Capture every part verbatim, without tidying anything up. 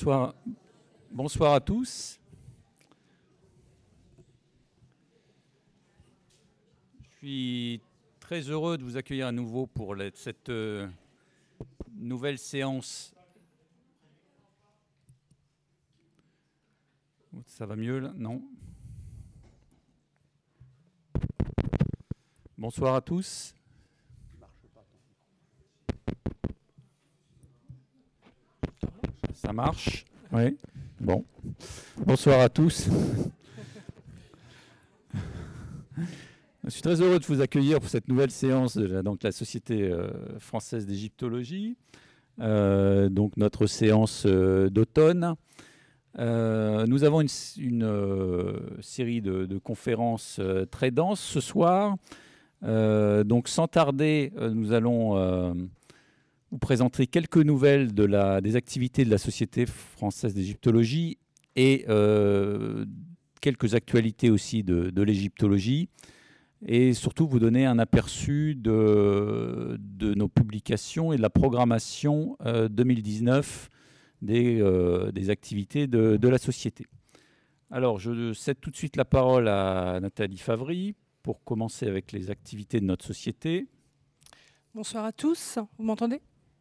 Bonsoir, bonsoir à tous. Je suis très heureux de vous accueillir à nouveau pour la, cette euh, nouvelle séance. Ça va mieux là? Non? Bonsoir à tous. Ça marche? Oui. Bon. Bonsoir à tous. Je suis très heureux de vous accueillir pour cette nouvelle séance de la, donc, la Société euh, française d'égyptologie. Euh, donc notre séance euh, d'automne. Euh, nous avons une, une euh, série de, de conférences euh, très denses ce soir. Euh, donc sans tarder, euh, nous allons euh, vous présenter quelques nouvelles de la, des activités de la Société française d'égyptologie et euh, quelques actualités aussi de, de l'égyptologie. Et surtout vous donner un aperçu de, de nos publications et de la programmation euh, deux mille dix-neuf des, euh, des activités de, de la Société. Alors, je cède tout de suite la parole à Nathalie Favry pour commencer avec les activités de notre Société. Bonsoir à tous, vous m'entendez ?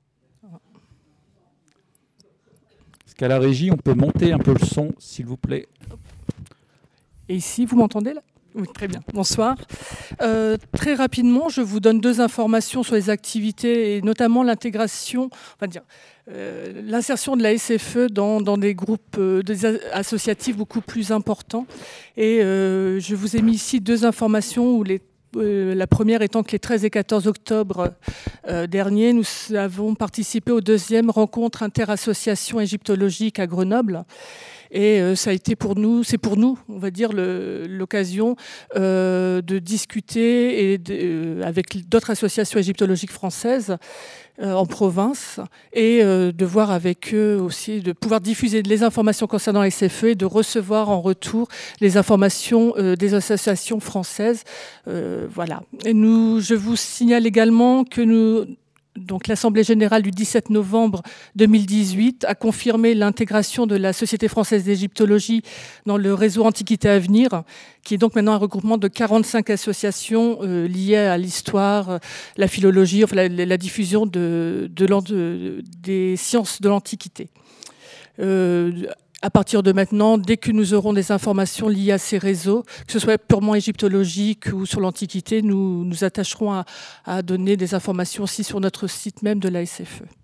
Est-ce qu'à la régie, on peut monter un peu le son, s'il vous plaît ? Et ici, vous m'entendez là ? Oui, très bien. Bonsoir. Euh, très rapidement, je vous donne deux informations sur les activités et notamment l'intégration, on va dire, euh, l'insertion de la S F E dans, dans des groupes euh, des associatifs beaucoup plus importants. Et euh, je vous ai mis ici deux informations où les Euh, la première étant que les treize et quatorze octobre euh, dernier, nous avons participé aux deuxième rencontre interassociation égyptologique à Grenoble. Et euh, ça a été pour nous, c'est pour nous, on va dire, le, l'occasion euh, de discuter et de, euh, avec d'autres associations égyptologiques françaises euh, en province et euh, de voir avec eux aussi, de pouvoir diffuser les informations concernant la S F E et de recevoir en retour les informations euh, des associations françaises. Euh, voilà. Et nous, je vous signale également que nous... Donc, l'Assemblée générale du dix-sept novembre deux mille dix-huit a confirmé l'intégration de la Société française d'égyptologie dans le réseau Antiquité à venir, qui est donc maintenant un regroupement de quarante-cinq associations euh, liées à l'histoire, euh, la philologie, enfin, la, la diffusion de, de, de, des sciences de l'Antiquité. Euh, À partir de maintenant, dès que nous aurons des informations liées à ces réseaux, que ce soit purement égyptologique ou sur l'Antiquité, nous nous attacherons à, à donner des informations aussi sur notre site même de la S F E.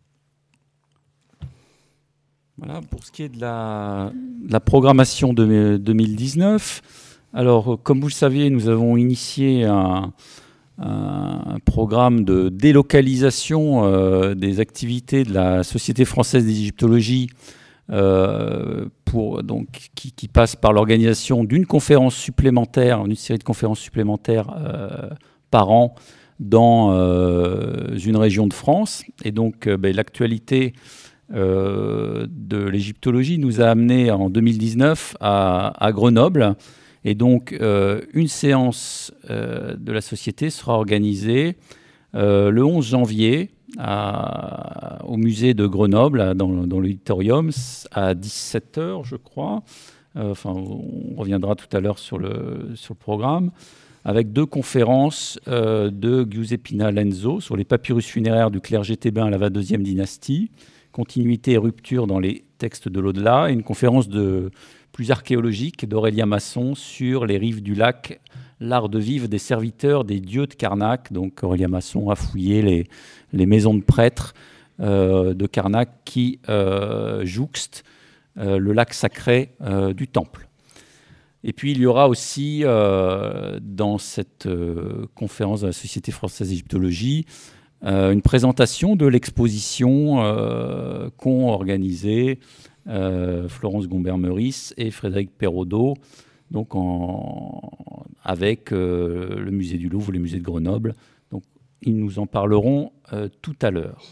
Voilà, pour ce qui est de la, de la programmation de deux mille dix-neuf, alors comme vous le saviez, nous avons initié un, un programme de délocalisation euh, des activités de la Société française d'égyptologie Euh, pour, donc, qui, qui passe par l'organisation d'une conférence supplémentaire, une série de conférences supplémentaires euh, par an dans euh, une région de France. Et donc, euh, ben, l'actualité euh, de l'égyptologie nous a amené en deux mille dix-neuf à, à Grenoble. Et donc, euh, une séance euh, de la Société sera organisée euh, le onze janvier À, au musée de Grenoble, dans, dans l'auditorium, à dix-sept heures, je crois. Euh, enfin, on reviendra tout à l'heure sur le, sur le programme, avec deux conférences euh, de Giuseppina Lenzo sur les papyrus funéraires du clergé thébain à la vingt-deuxième dynastie, continuité et rupture dans les textes de l'au-delà, et une conférence de, plus archéologique d'Aurélia Masson sur les rives du lac, l'art de vivre des serviteurs des dieux de Karnak. Donc Aurélia Masson a fouillé les, les maisons de prêtres euh, de Karnak qui euh, jouxtent euh, le lac sacré euh, du temple. Et puis il y aura aussi euh, dans cette euh, conférence de la Société française d'égyptologie euh, une présentation de l'exposition euh, qu'ont organisée euh, Florence Gombert-Meurice et Frédéric Perraudot, donc en, avec euh, le musée du Louvre, le musée de Grenoble. Donc, ils nous en parleront euh, tout à l'heure.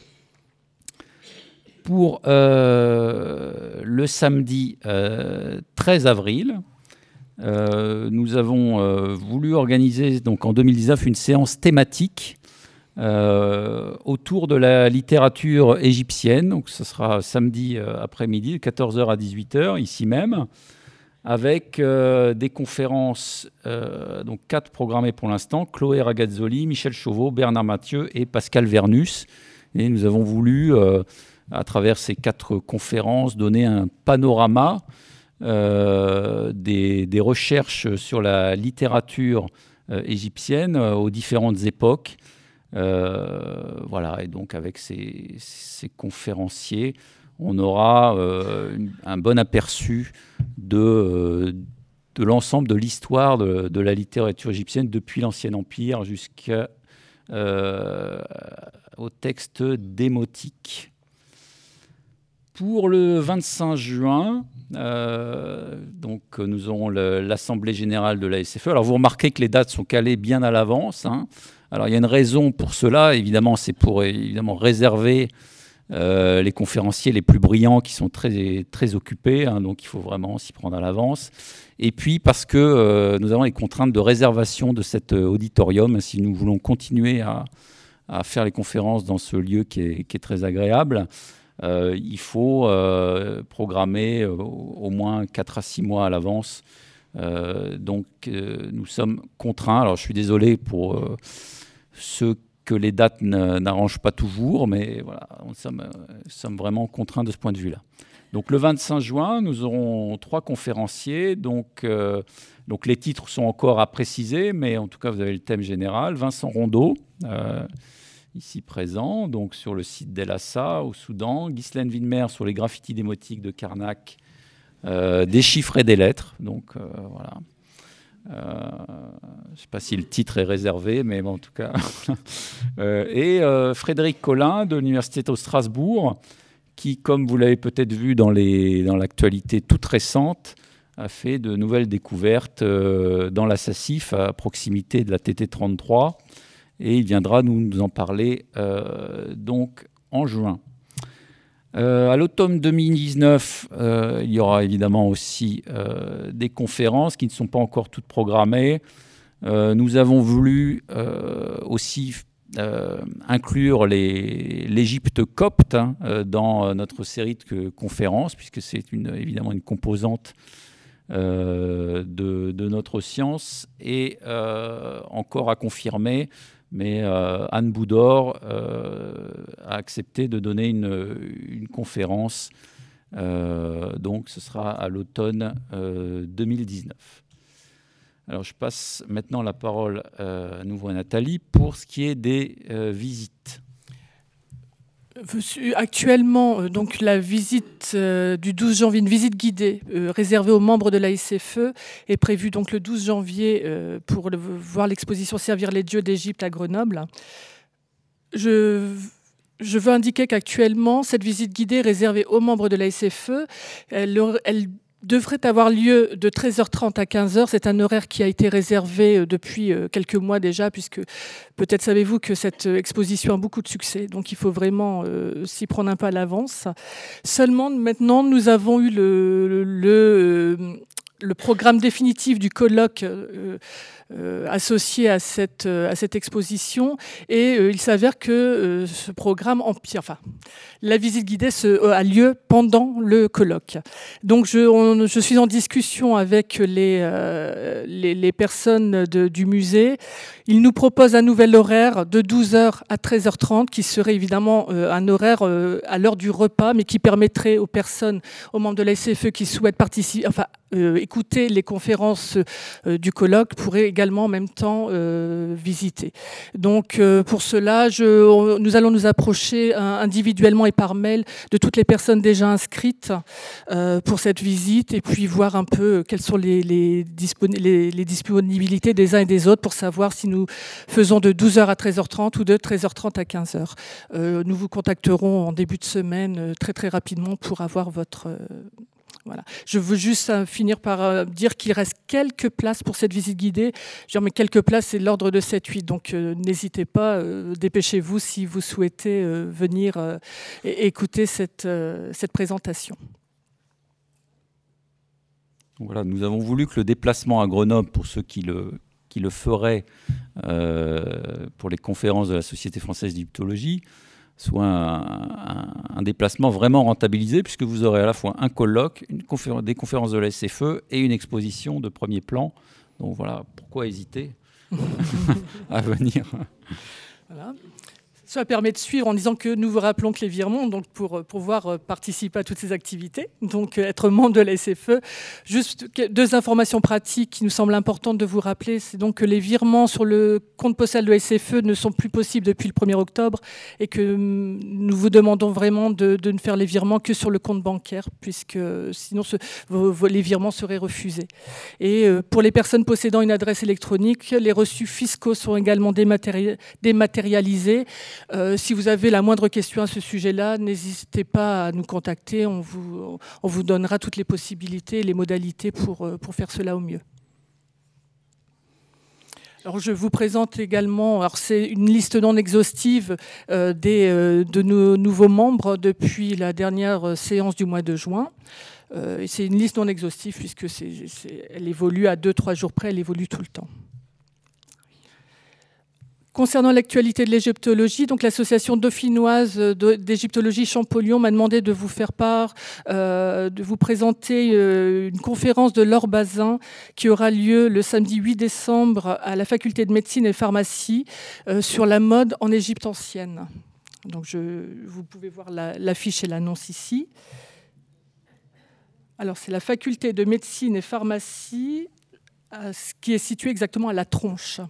Pour euh, le samedi euh, treize avril, euh, nous avons euh, voulu organiser donc, en deux mille dix-neuf une séance thématique euh, autour de la littérature égyptienne. Donc, ce sera samedi euh, après-midi, de quatorze heures à dix-huit heures, ici même, avec euh, des conférences, euh, donc quatre programmées pour l'instant, Chloé Ragazzoli, Michel Chauveau, Bernard Mathieu et Pascal Vernus. Et nous avons voulu, euh, à travers ces quatre conférences, donner un panorama euh, des, des recherches sur la littérature euh, égyptienne euh, aux différentes époques. Euh, voilà, et donc avec ces, ces conférenciers, on aura euh, un bon aperçu de, euh, de l'ensemble de l'histoire de, de la littérature égyptienne depuis l'Ancien Empire jusqu'au euh, texte démotique. Pour le vingt-cinq juin, euh, donc, nous aurons le, l'Assemblée générale de l'A S F E. Alors vous remarquez que les dates sont calées bien à l'avance, hein. Alors il y a une raison pour cela, évidemment, c'est pour évidemment réserver euh, les conférenciers les plus brillants qui sont très, très occupés, hein, donc il faut vraiment s'y prendre à l'avance. Et puis parce que euh, nous avons les contraintes de réservation de cet auditorium, si nous voulons continuer à, à faire les conférences dans ce lieu qui est, qui est très agréable, euh, il faut euh, programmer euh, au moins quatre à six mois à l'avance. Euh, donc euh, nous sommes contraints. Alors je suis désolé pour euh, ceux que les dates n'arrangent pas toujours, mais voilà, nous sommes, euh, sommes vraiment contraints de ce point de vue-là. Donc le vingt-cinq juin, nous aurons trois conférenciers. Donc, euh, donc les titres sont encore à préciser, mais en tout cas vous avez le thème général. Vincent Rondeau, euh, ici présent, donc sur le site d'El Assa au Soudan. Ghislaine Widmer sur les graffitis démotiques de Karnak. Euh, des chiffres et des lettres, donc euh, voilà. Euh, je ne sais pas si le titre est réservé, mais bon, en tout cas. euh, et euh, Frédéric Collin de l'Université de Strasbourg, qui, comme vous l'avez peut-être vu dans, les, dans l'actualité toute récente, a fait de nouvelles découvertes euh, dans la SACIF, à proximité de la T T trente-trois, et il viendra nous, nous en parler euh, donc en juin. Euh, à l'automne deux mille dix-neuf, euh, il y aura évidemment aussi euh, des conférences qui ne sont pas encore toutes programmées. Euh, nous avons voulu euh, aussi euh, inclure les, l'Égypte copte, hein, euh, dans notre série de conférences, puisque c'est une, évidemment une composante euh, de, de notre science, et euh, encore à confirmer. Mais euh, Anne Boudor euh, a accepté de donner une, une conférence. Euh, donc, ce sera à l'automne euh, deux mille dix-neuf. Alors, je passe maintenant la parole euh, à nouveau à Nathalie pour ce qui est des euh, visites. Actuellement, donc la visite euh, du douze janvier, une visite guidée euh, réservée aux membres de l'A S F E est prévue donc le douze janvier euh, pour le, voir l'exposition Servir les dieux d'Égypte à Grenoble. Je, je veux indiquer qu'actuellement, cette visite guidée réservée aux membres de l'A S F E, elle, elle devrait avoir lieu de treize heures trente à quinze heures. C'est un horaire qui a été réservé depuis quelques mois déjà, puisque peut-être savez-vous que cette exposition a beaucoup de succès. Donc il faut vraiment euh, s'y prendre un peu à l'avance. Seulement maintenant, nous avons eu le, le, le, le programme définitif du colloque euh, Euh, associé à cette, euh, à cette exposition, et euh, il s'avère que euh, ce programme empire, enfin, la visite guidée se, euh, a lieu pendant le colloque. Donc je, on, je suis en discussion avec les, euh, les, les personnes de, du musée. Ils nous proposent un nouvel horaire de douze heures à treize heures trente, qui serait évidemment euh, un horaire euh, à l'heure du repas, mais qui permettrait aux personnes, aux membres de la S F E qui souhaitent participer, enfin, euh, écouter les conférences euh, du colloque, pourraient également en même temps euh, visiter. Donc euh, pour cela, je, on, nous allons nous approcher euh, individuellement et par mail de toutes les personnes déjà inscrites euh, pour cette visite, et puis voir un peu quelles sont les, les, disponi- les, les disponibilités des uns et des autres pour savoir si nous faisons de douze heures à treize heures trente ou de treize heures trente à quinze heures. Euh, nous vous contacterons en début de semaine euh, très très rapidement pour avoir votre... Euh, Voilà. Je veux juste euh, finir par euh, dire qu'il reste quelques places pour cette visite guidée. Je veux dire, mais quelques places, c'est l'ordre de sept huit. Donc euh, n'hésitez pas, euh, dépêchez-vous si vous souhaitez euh, venir euh, et écouter cette, euh, cette présentation. Voilà, nous avons voulu que le déplacement à Grenoble, pour ceux qui le, qui le ferait euh, pour les conférences de la Société française d'égyptologie soit un, un, un déplacement vraiment rentabilisé, puisque vous aurez à la fois un colloque, une conférence, des conférences de la S F E et une exposition de premier plan. Donc voilà, pourquoi hésiter à venir. Voilà. Ça permet de suivre en disant que nous vous rappelons que les virements, donc pour pouvoir participer à toutes ces activités, donc être membre de la S F E. Juste deux informations pratiques qui nous semblent importantes de vous rappeler, c'est donc que les virements sur le compte postal de la S F E ne sont plus possibles depuis le premier octobre et que nous vous demandons vraiment de, de ne faire les virements que sur le compte bancaire, puisque sinon ce, vos, vos, les virements seraient refusés. Et pour les personnes possédant une adresse électronique, les reçus fiscaux sont également dématéri- dématérialisés. Euh, si vous avez la moindre question à ce sujet-là, n'hésitez pas à nous contacter. On vous, on vous donnera toutes les possibilités et les modalités pour, pour faire cela au mieux. Alors, je vous présente également, alors c'est une liste non exhaustive euh, des, euh, de nos nouveaux membres depuis la dernière séance du mois de juin. Euh, et c'est une liste non exhaustive puisque c'est, c'est, elle évolue à deux, trois jours près, elle évolue tout le temps. Concernant l'actualité de l'égyptologie, donc l'association dauphinoise d'égyptologie Champollion m'a demandé de vous faire part, euh, de vous présenter euh, une conférence de Laure Bazin qui aura lieu le samedi huit décembre à la faculté de médecine et pharmacie euh, sur la mode en Égypte ancienne. Donc je, vous pouvez voir la, l'affiche et l'annonce ici. Alors c'est la faculté de médecine et pharmacie euh, qui est située exactement à La Tronche.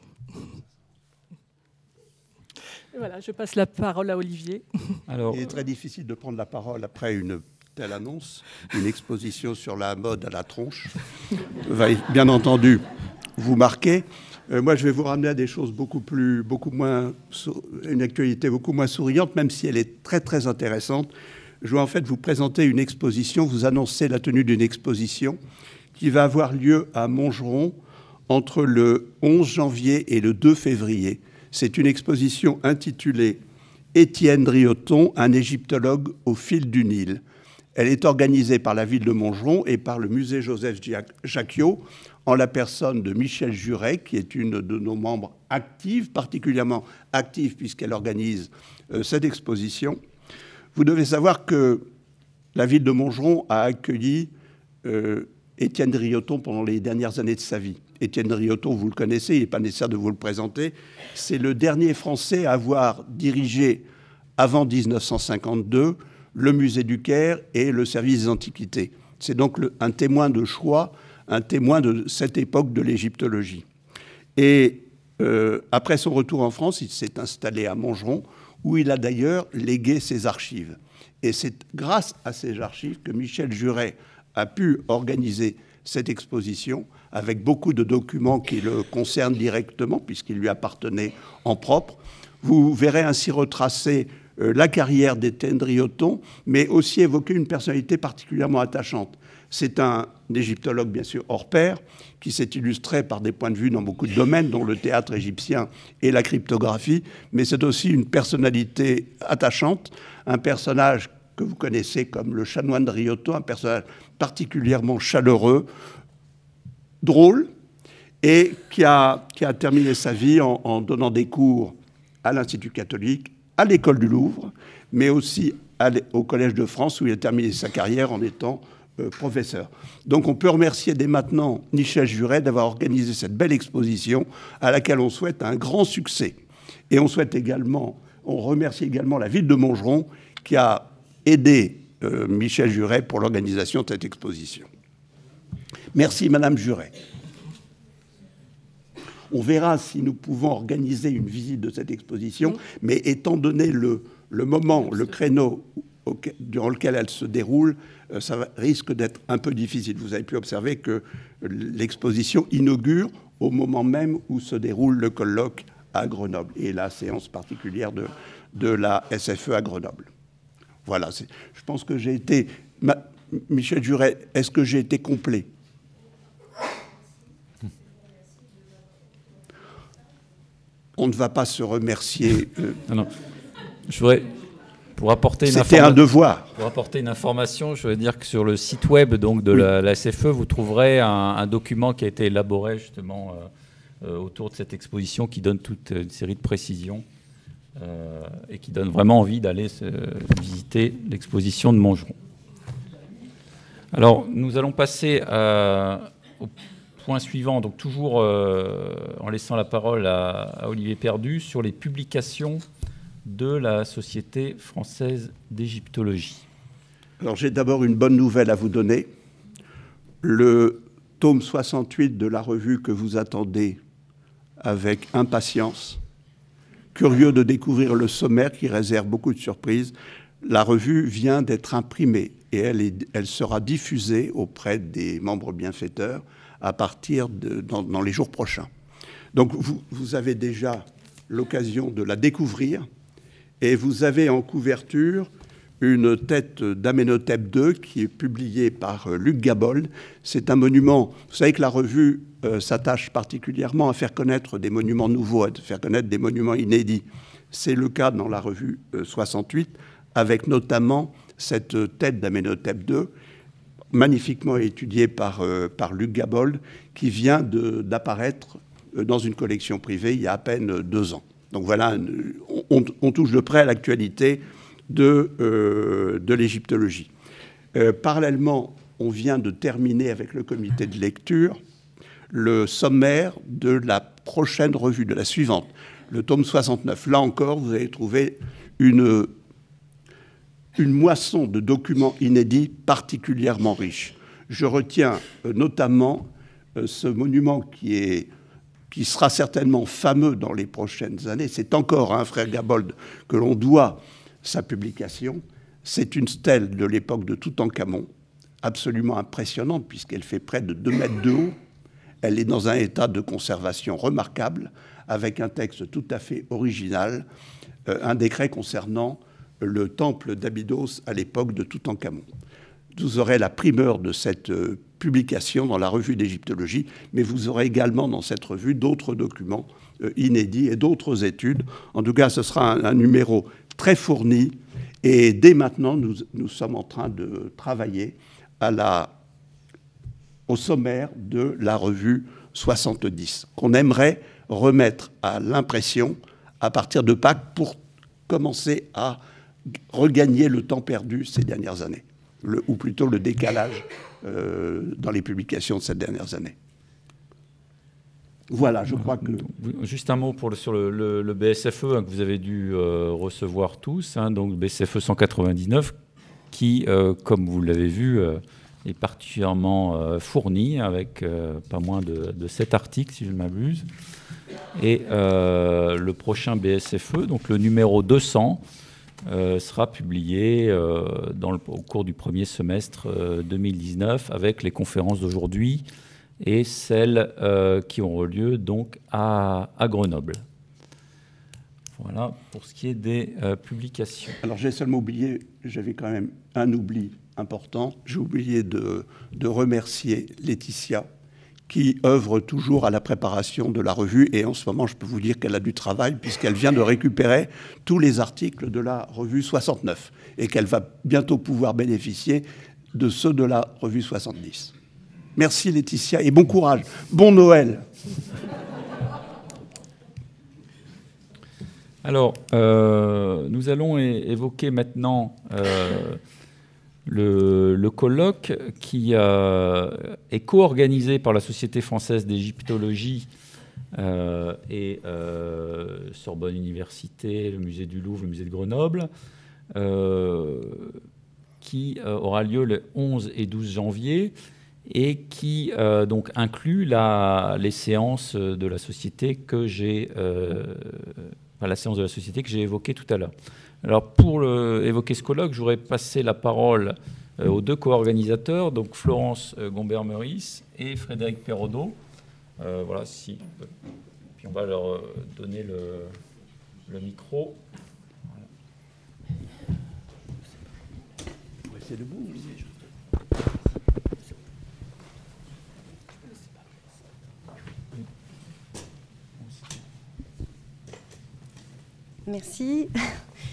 Voilà, je passe la parole à Olivier. Alors, il est très difficile de prendre la parole après une telle annonce, une exposition sur la mode à La Tronche va bien entendu vous marquer. Euh, moi, je vais vous ramener à des choses beaucoup plus, beaucoup moins, une actualité beaucoup moins souriante, même si elle est très très intéressante. Je vais en fait vous présenter une exposition, vous annoncer la tenue d'une exposition qui va avoir lieu à Montgeron entre le onze janvier et le deux février. C'est une exposition intitulée « Étienne Drioton, un égyptologue au fil du Nil ». Elle est organisée par la ville de Montgeron et par le musée Joseph-Jacquiot, en la personne de Michel Juret, qui est une de nos membres actives, particulièrement active puisqu'elle organise euh, cette exposition. Vous devez savoir que la ville de Montgeron a accueilli euh, Étienne Drioton pendant les dernières années de sa vie. Étienne Drioton, vous le connaissez, il n'est pas nécessaire de vous le présenter. C'est le dernier Français à avoir dirigé, avant dix-neuf cent cinquante-deux, le musée du Caire et le service des Antiquités. C'est donc le, un témoin de choix, un témoin de cette époque de l'égyptologie. Et euh, après son retour en France, il s'est installé à Montgeron, où il a d'ailleurs légué ses archives. Et c'est grâce à ces archives que Michel Juret a pu organiser cette exposition avec beaucoup de documents qui le concernent directement, puisqu'il lui appartenait en propre. Vous verrez ainsi retracer euh, la carrière d'Étienne Drioton, mais aussi évoquer une personnalité particulièrement attachante. C'est un égyptologue, bien sûr, hors pair, qui s'est illustré par des points de vue dans beaucoup de domaines, dont le théâtre égyptien et la cryptographie, mais c'est aussi une personnalité attachante, un personnage que vous connaissez comme le chanoine Drioton, un personnage particulièrement chaleureux, drôle, et qui a, qui a terminé sa vie en, en donnant des cours à l'Institut catholique, à l'école du Louvre, mais aussi à, au Collège de France, où il a terminé sa carrière en étant euh, professeur. Donc on peut remercier dès maintenant Michel Juret d'avoir organisé cette belle exposition à laquelle on souhaite un grand succès. Et on souhaite également, on remercie également la ville de Montgeron qui a aidé euh, Michel Juret pour l'organisation de cette exposition. Merci, Madame Juret. On verra si nous pouvons organiser une visite de cette exposition, mais étant donné le, le moment, le créneau auquel, durant lequel elle se déroule, euh, ça va, risque d'être un peu difficile. Vous avez pu observer que l'exposition inaugure au moment même où se déroule le colloque à Grenoble et la séance particulière de, de la S F E à Grenoble. Voilà, c'est, je pense que j'ai été... Ma, Michel Juret, est-ce que j'ai été complet ? On ne va pas se remercier. Euh... Non, non. Je voudrais, pour apporter une C'était un devoir. Pour apporter une information, je veux dire que sur le site web donc, de oui. la, la S F E, vous trouverez un, un document qui a été élaboré justement euh, euh, autour de cette exposition qui donne toute une série de précisions euh, et qui donne vraiment envie d'aller euh, visiter l'exposition de Montgeron. Alors, nous allons passer à, au point suivant, donc toujours euh, en laissant la parole à, à Olivier Perdu sur les publications de la Société française d'égyptologie. Alors, j'ai d'abord une bonne nouvelle à vous donner. Le tome soixante-huit de la revue que vous attendez avec impatience, curieux de découvrir le sommaire qui réserve beaucoup de surprises, la revue vient d'être imprimée et elle, est, elle sera diffusée auprès des membres bienfaiteurs à partir de dans, dans les jours prochains. Donc vous, vous avez déjà l'occasion de la découvrir et vous avez en couverture une tête d'Amenhotep deux qui est publiée par Luc Gabold. C'est un monument, vous savez que la revue euh, s'attache particulièrement à faire connaître des monuments nouveaux, à faire connaître des monuments inédits. C'est le cas dans la revue euh, soixante-huit, avec notamment cette tête d'Amenhotep deux, magnifiquement étudiée par, euh, par Luc Gabold, qui vient de, d'apparaître dans une collection privée il y a à peine deux ans. Donc voilà, on, on touche de près à l'actualité de, euh, de l'égyptologie. Euh, parallèlement, on vient de terminer avec le comité de lecture le sommaire de la prochaine revue, de la suivante, le tome soixante-neuf. Là encore, vous allez trouver une, une moisson de documents inédits particulièrement riche. Je retiens euh, notamment euh, ce monument qui est qui sera certainement fameux dans les prochaines années. C'est encore à un frère Gabold que l'on doit sa publication. C'est une stèle de l'époque de Toutankhamon, absolument impressionnante puisqu'elle fait près de deux mètres de haut. Elle est dans un état de conservation remarquable, avec un texte tout à fait original, euh, un décret concernant le temple d'Abydos à l'époque de Toutankhamon. Vous aurez la primeur de cette euh, publication dans la revue d'égyptologie, mais vous aurez également dans cette revue d'autres documents euh, inédits et d'autres études. En tout cas, ce sera un, un numéro très fourni et dès maintenant, nous, nous sommes en train de travailler à la, au sommaire de la revue soixante-dix, qu'on aimerait remettre à l'impression à partir de Pâques pour commencer à regagner le temps perdu ces dernières années, le, ou plutôt le décalage Euh, dans les publications de ces dernières années. Voilà, je crois que... Juste un mot pour le, sur le, le, le B S F E hein, que vous avez dû euh, recevoir tous, hein, donc le B S F E cent quatre-vingt-dix-neuf, qui, euh, comme vous l'avez vu, euh, est particulièrement euh, fourni, avec euh, pas moins de, de sept articles, si je ne m'abuse. Et euh, le prochain B S F E, donc le numéro deux cents, Euh, sera publié euh, dans le, au cours du premier semestre euh, deux mille dix-neuf avec les conférences d'aujourd'hui et celles euh, qui auront lieu donc à, à Grenoble. Voilà pour ce qui est des euh, publications. Alors j'ai seulement oublié, j'avais quand même un oubli important, j'ai oublié de, de remercier Laetitia qui œuvre toujours à la préparation de la revue. Et en ce moment, je peux vous dire qu'elle a du travail puisqu'elle vient de récupérer tous les articles de la revue soixante-neuf et qu'elle va bientôt pouvoir bénéficier de ceux de la revue soixante-dix. Merci Laetitia et bon courage. Bon Noël. Alors, euh, nous allons é- évoquer maintenant... Euh, Le, le colloque qui euh, est co-organisé par la Société française d'égyptologie euh, et euh, Sorbonne Université, le musée du Louvre, le musée de Grenoble, euh, qui euh, aura lieu le onze et douze janvier et qui euh, donc inclut la, les séances de la société que j'ai, euh, enfin, la séance de la société que j'ai évoquée tout à l'heure. Alors, pour le, évoquer ce colloque, j'aurais passé la parole euh, aux deux co-organisateurs, donc Florence euh, Gombert-Meurice et Frédéric Perraudot. Euh, voilà, si. Puis on va leur euh, donner le, le micro. Voilà. On va essayer de bouger. Merci.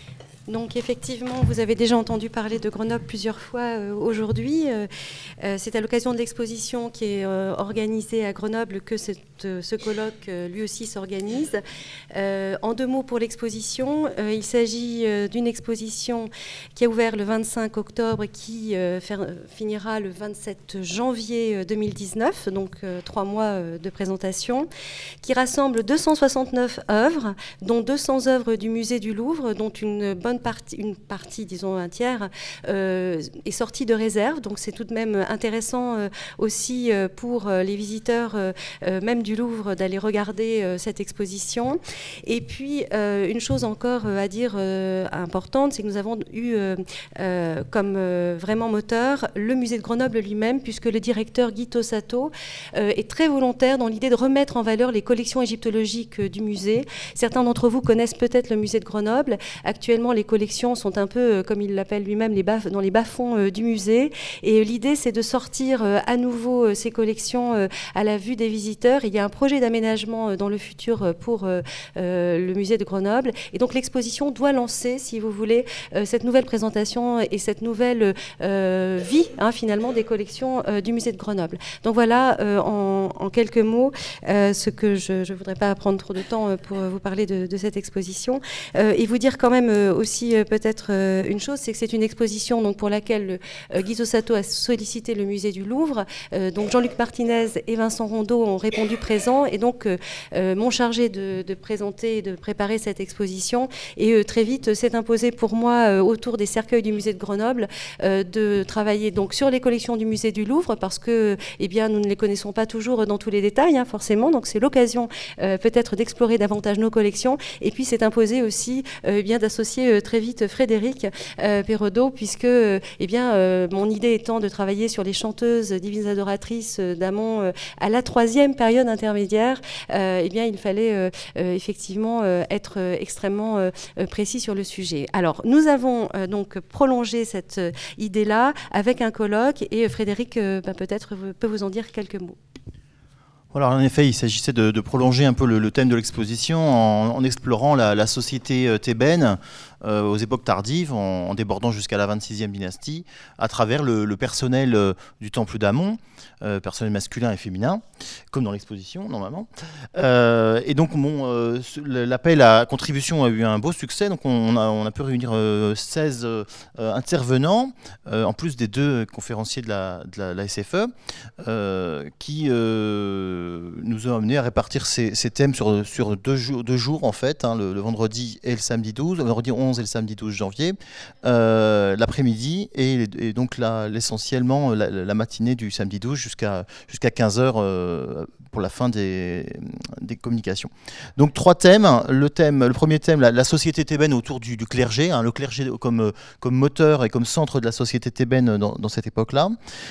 Donc effectivement, vous avez déjà entendu parler de Grenoble plusieurs fois euh, aujourd'hui. Euh, euh, c'est à l'occasion de l'exposition qui est euh, organisée à Grenoble que cette, euh, ce colloque euh, lui aussi s'organise. Euh, en deux mots pour l'exposition, euh, il s'agit euh, d'une exposition qui a ouvert le vingt-cinq octobre et qui euh, faire, finira le vingt-sept janvier deux mille dix-neuf, donc euh, trois mois euh, de présentation, qui rassemble deux cent soixante-neuf œuvres, dont deux cents œuvres du musée du Louvre, dont une bonne Partie, une partie, disons un tiers, euh, est sortie de réserve. Donc c'est tout de même intéressant euh, aussi euh, pour euh, les visiteurs, euh, euh, même du Louvre, d'aller regarder euh, cette exposition. Et puis euh, une chose encore euh, à dire euh, importante, c'est que nous avons eu euh, euh, comme euh, vraiment moteur le musée de Grenoble lui-même, puisque le directeur Guy Tossato euh, est très volontaire dans l'idée de remettre en valeur les collections égyptologiques euh, du musée. Certains d'entre vous connaissent peut-être le musée de Grenoble. Actuellement, les collections sont un peu, comme il l'appelle lui-même, les bas, dans les bas-fonds euh, du musée. Et euh, l'idée, c'est de sortir euh, à nouveau euh, ces collections euh, à la vue des visiteurs. Il y a un projet d'aménagement euh, dans le futur euh, pour euh, euh, le musée de Grenoble. Et donc, l'exposition doit lancer, si vous voulez, euh, cette nouvelle présentation et cette nouvelle euh, vie, hein, finalement, des collections euh, du musée de Grenoble. Donc voilà, euh, en, en quelques mots, euh, ce que je ne voudrais pas prendre trop de temps euh, pour vous parler de, de cette exposition. Euh, et vous dire quand même euh, aussi aussi euh, peut-être euh, une chose, c'est que c'est une exposition donc, pour laquelle euh, Guy Tossato a sollicité le musée du Louvre. Euh, donc Jean-Luc Martinez et Vincent Rondeau ont répondu présents et donc euh, euh, m'ont chargé de, de présenter et de préparer cette exposition. Et euh, très vite s'est imposé pour moi euh, autour des cercueils du musée de Grenoble euh, de travailler donc sur les collections du musée du Louvre parce que eh bien, nous ne les connaissons pas toujours dans tous les détails, hein, forcément. Donc c'est l'occasion euh, peut-être d'explorer davantage nos collections. Et puis c'est imposé aussi euh, eh bien, d'associer euh, très vite Frédéric euh, Perrodeau, puisque euh, eh bien, euh, mon idée étant de travailler sur les chanteuses divines adoratrices euh, d'Amon euh, à la troisième période intermédiaire, euh, eh bien, il fallait euh, euh, effectivement euh, être euh, extrêmement euh, précis sur le sujet. Alors, nous avons euh, donc prolongé cette euh, idée-là avec un colloque et Frédéric euh, bah, peut-être peut vous en dire quelques mots. Alors, en effet, il s'agissait de, de prolonger un peu le, le thème de l'exposition en, en explorant la, la société euh, thébaine euh, aux époques tardives, en, en débordant jusqu'à la vingt-sixième dynastie, à travers le, le personnel euh, du temple d'Amon, euh, personnel masculin et féminin, comme dans l'exposition, normalement. Euh, et donc, mon, euh, l'appel à contribution a eu un beau succès. Donc, on a, on a pu réunir euh, seize euh, intervenants, euh, en plus des deux conférenciers de la, de la, la S F E, euh, qui... Euh, nous ont amené à répartir ces, ces thèmes sur, sur deux, jours, deux jours en fait, hein, le, le vendredi et le samedi douze, le vendredi onze et le samedi douze janvier, euh, l'après-midi et, et donc la, l'essentiellement la, la matinée du samedi douze jusqu'à jusqu'à quinze heures euh, pour la fin des, des communications. Donc trois thèmes. Le thème, le premier thème, la, la société thébaine autour du, du clergé, hein, le clergé comme, comme moteur et comme centre de la société thébaine dans, dans cette époque-là.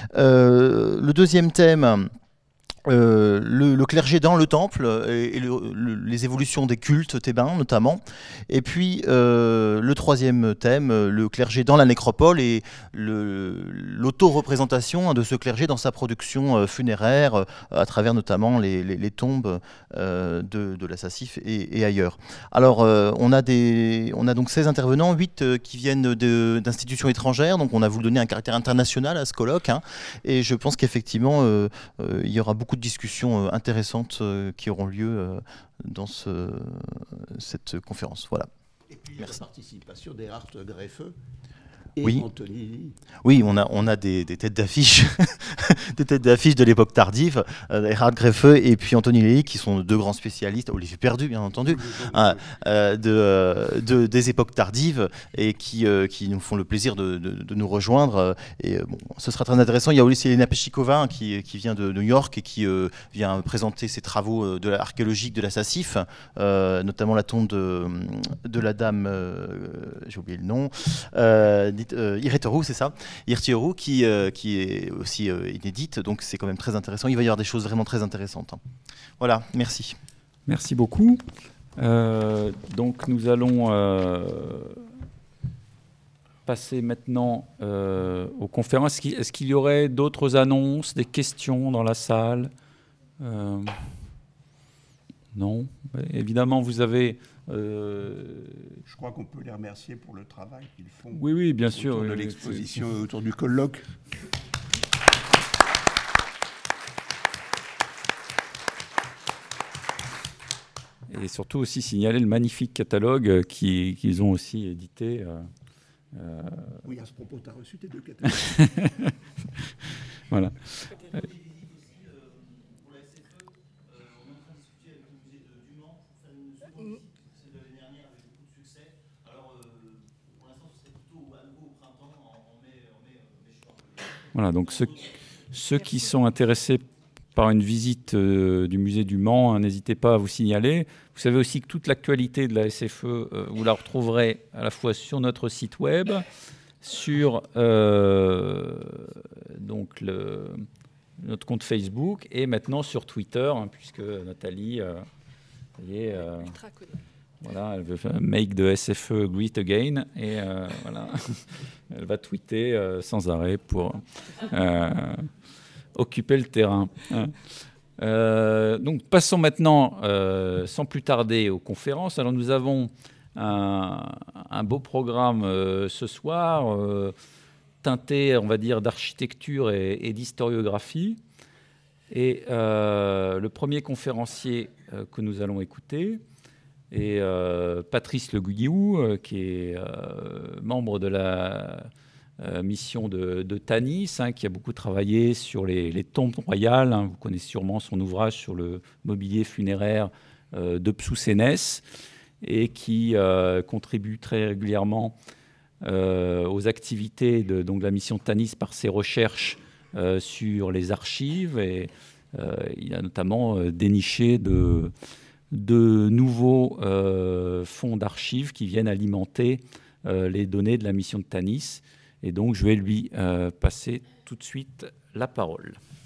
Euh, le deuxième thème, Euh, le, le clergé dans le temple et, et le, le, les évolutions des cultes thébains notamment, et puis euh, le troisième thème, le clergé dans la nécropole et le, l'auto-représentation de ce clergé dans sa production funéraire euh, à travers notamment les, les, les tombes euh, de, de la Sassif et, et ailleurs. Alors euh, on, a des, on a donc seize intervenants, huit euh, qui viennent de, d'institutions étrangères, donc on a voulu donner un caractère international à ce colloque, hein, et je pense qu'effectivement euh, euh, il y aura beaucoup de discussions intéressantes qui auront lieu dans ce, cette conférence. Voilà. Et puis Merci. La participation d'Erhard Greffeux et oui. Anthony. Oui, on a, on a des, des têtes d'affiche, des têtes d'affiche de l'époque tardive, euh, Erhard Greffeux et puis Anthony Léhy, qui sont deux grands spécialistes, Olivier Perdu bien entendu, hein, euh, de, de, des époques tardives et qui, euh, qui nous font le plaisir de, de, de nous rejoindre. Et bon, ce sera très intéressant. Il y a aussi Elena Peshikova hein, qui, qui vient de New York et qui euh, vient présenter ses travaux de archéologiques de la Sassif, euh, notamment la tombe de, de la dame, euh, j'ai oublié le nom, euh, Euh, Iretoru, c'est ça, Iretoru, qui, euh, qui est aussi euh, inédite, donc c'est quand même très intéressant. Il va y avoir des choses vraiment très intéressantes. Hein. Voilà, merci. Merci beaucoup. Euh, donc nous allons euh, passer maintenant euh, aux conférences. Est-ce qu'il, est-ce qu'il y aurait d'autres annonces, des questions dans la salle ? euh, Non. Évidemment, vous avez Euh, Je crois qu'on peut les remercier pour le travail qu'ils font. Oui, oui, bien autour sûr. de oui, l'exposition, autour du colloque. Et surtout aussi signaler le magnifique catalogue qu'ils qui ont aussi édité. Euh, euh... Oui, à ce propos, tu as reçu tes deux catalogues. Voilà. Euh, Voilà, donc ceux, ceux qui sont intéressés par une visite euh, du musée du Mans, hein, n'hésitez pas à vous signaler. Vous savez aussi que toute l'actualité de la S F E, euh, vous la retrouverez à la fois sur notre site web, sur euh, donc le, notre compte Facebook et maintenant sur Twitter, hein, puisque Nathalie, euh, vous voyez, euh, voilà, elle veut faire make the S F E great again et euh, voilà, elle va tweeter euh, sans arrêt pour euh, occuper le terrain. Hein. Euh, donc passons maintenant, euh, sans plus tarder, aux conférences. Alors nous avons un, un beau programme euh, ce soir, euh, teinté, on va dire, d'architecture et, et d'historiographie. Et euh, le premier conférencier euh, que nous allons écouter est euh, Patrice Le Guyou, euh, qui est euh, membre de la euh, mission de, de Tanis, hein, qui a beaucoup travaillé sur les, les tombes royales. Hein. Vous connaissez sûrement son ouvrage sur le mobilier funéraire euh, de Psousénès et qui euh, contribue très régulièrement euh, aux activités de donc, la mission de Tanis par ses recherches euh, sur les archives. Et euh, il a notamment euh, déniché de... de nouveaux euh, fonds d'archives qui viennent alimenter euh, les données de la mission de Tanis. Et donc, je vais lui euh, passer tout de suite la parole.